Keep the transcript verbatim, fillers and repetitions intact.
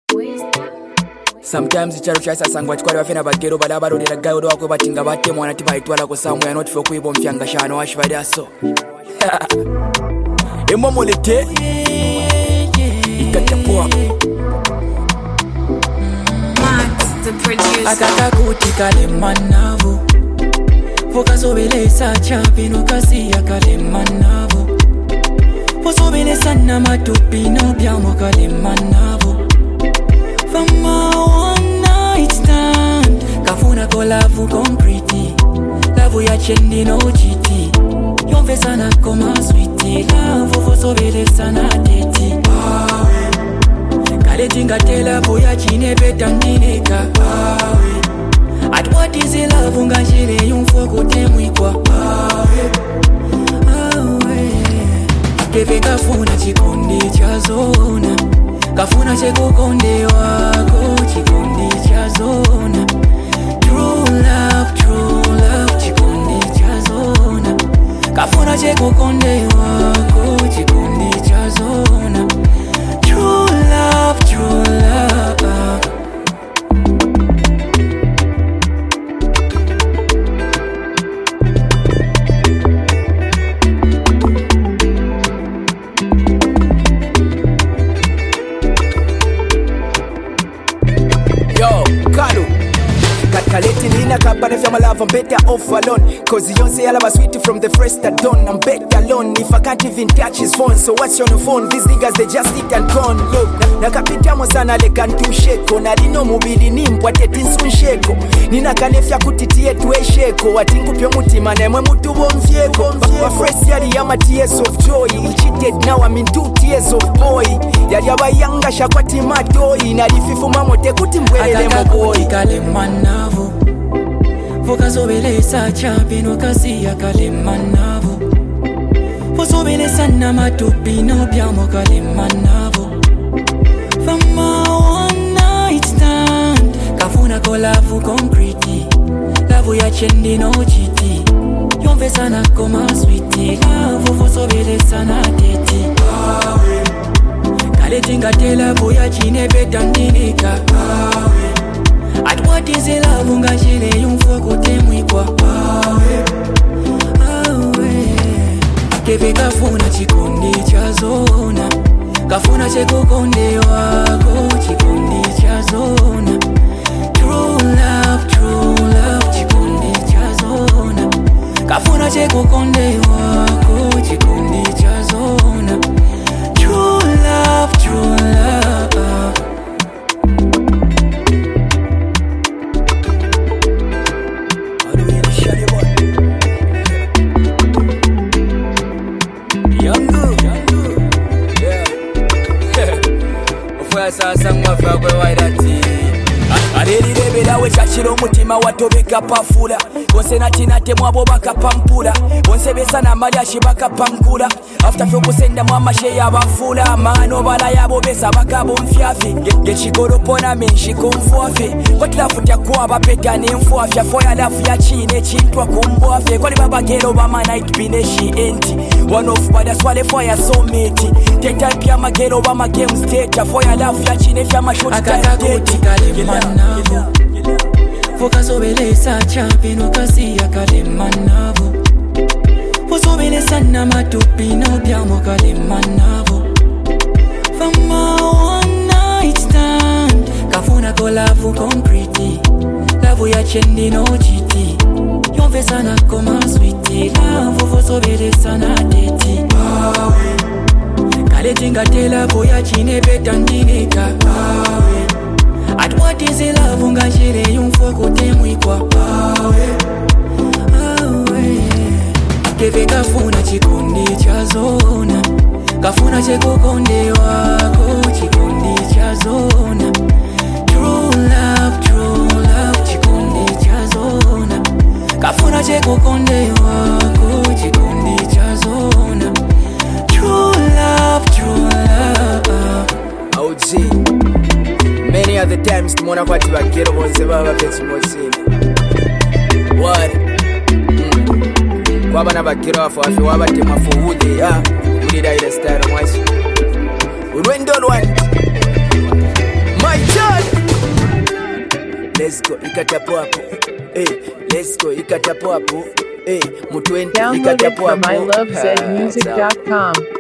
Sometimes icharo cha sasangwa chikwali bafena bagero balaba lolera gayo do akwe batinga batte mwana tibaitwala ko samwe not for kuibo mfyanga shano washibali aso emo molete ikachapoa Max the producer akaka kutika le manavo fokasobele sa chapino kasi akale manavo fosobele sana matupino byamo kale manavo Fama one night stand Kafuna ko lavu concrete Lavu ya chendi no G T Yonve sana koma sweetie Lavu fosobele sana teti Kale tinga te lavu ya chine betandineka At what is it lavu nga chile yunfo kote mwikwa Kefe kafuna chikondi cha zona Kafuna cheko konde wako chikondi cha zona True love, true love chikondi cha zona Kafuna cheko konde wako chikondi cha zona True love, true love Kaleti nina kabane fya my love, I'm better off alone. Cause you don't say I love a sweetie from the first at dawn. I'm better alone if I can't even touch his phone. So what's on the phone? These niggas they just hit and gone. Look, nakapita mozana le kantu sheko. Nalino mubili nimpwa tetinsu nsheko. Nina kanefya kutitie tuwe sheko. Watingu pyo mutima nemwe mutu bomfyeko. My first yari yama tears of joy. He cheated, now I'm in two tears of boy. Yari abayanga shakwati matoi. Nalififu mamote kuti mbwelele mboy. Kale manavo Fokasobele sa chapino kasi akale manavo Fosobele sana matupino byamo kale manavo Fama one night stand Kafuna ko lavu concrete Lavu ya chendi no G T Yonve sana koma sweetie Lavu fosobele sana teti Kale tinga te lavu ya chine betandineka At what is it love nga chile yunfo kote mwikwa Kefe kafuna chikondi cha zona Kafuna cheko konde wako chikondi cha zona True love, true love chikondi cha zona Kafuna cheko konde wako chikondi cha zona True love, true love Sasa mwafa kwe wairati Areli rebela we chachiro mutima watobeka pafula Konse na tinate mwabo baka pampula Konse besa na mali ashibaka pankula After fyo kusenda mwama sheya bafula Mano bala yabo besa baka bomfyafi Gechikoro pona menshiko mfuafe Kwa tilafutia kuwa bapeta ni mfuafya Foya lafu ya chine chintwa kumbuafe Kwa ni baba gero bama night bineshi enti One of bada swale foya so meti Teta pia magero bama games data Foya lafu ya chine fya mashoti Akaka kutika le manavo Fokasobele sa chapino kasi akale manavo Fosobele sana matupino byamo kale manavo Fama one night stand Kafuna ko lavu concrete Lavu ya chendi no G T Yonve sana koma sweetie Lavu fosobele sana teti Kale tinga te lavu ya chine betandineka At what is it love nga chile yunfo kote mwikwa Kefe kafuna chikondi cha zona Kafuna cheko konde wako chikondi cha zona True love, true love chikondi cha zona Kafuna cheko konde wako chikondi cha zona True love, true love O G Many other times tumona kwa tiba kero bonse baba peti mozini What? Mm. Kwa bana bakero wafu wafu wabate mafu ude ya Uli da ile style mwashi Urwendo rwani Mike let's go ikatapo hapo hey let's go ikatapo hapo hey mutwenti Download it ikatapo from hapo I love zed music dot com.